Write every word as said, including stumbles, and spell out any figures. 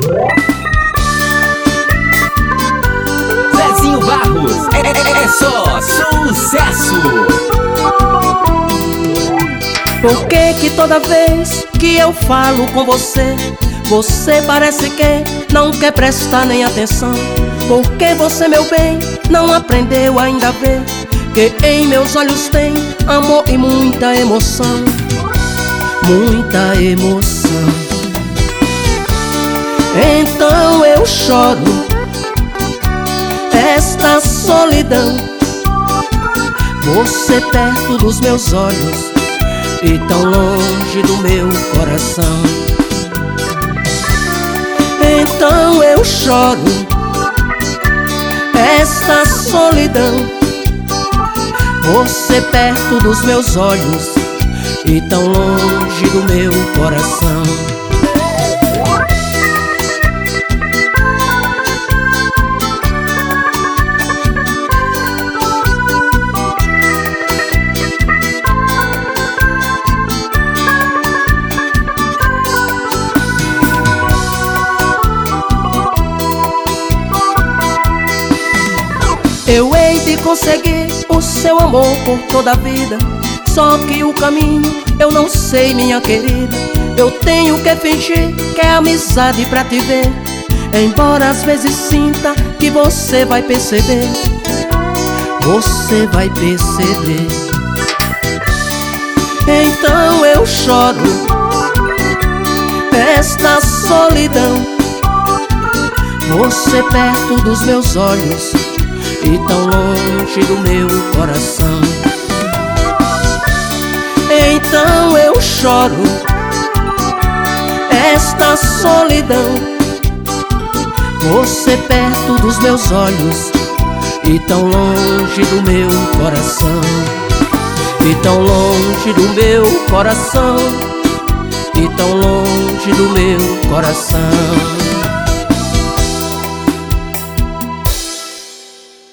Zezinho Barros, é, é, é só sucesso. Por que que toda vez que eu falo com você, você parece que não quer prestar nem atenção? Porque você, meu bem, não aprendeu ainda a ver que em meus olhos tem amor e muita emoção. Muita emoção. Então eu choro esta solidão, você perto dos meus olhos e tão longe do meu coração. Então eu choro esta solidão, você perto dos meus olhos e tão longe do meu coração. Eu hei de conseguir o seu amor por toda a vida, só que o caminho eu não sei, minha querida. Eu tenho que fingir que é amizade pra te ver, embora às vezes sinta que você vai perceber. Você vai perceber. Então eu choro esta solidão, você perto dos meus olhos e tão longe do meu coração. Então eu choro esta solidão, você perto dos meus olhos e tão longe do meu coração. E tão longe do meu coração, e tão longe do meu coração.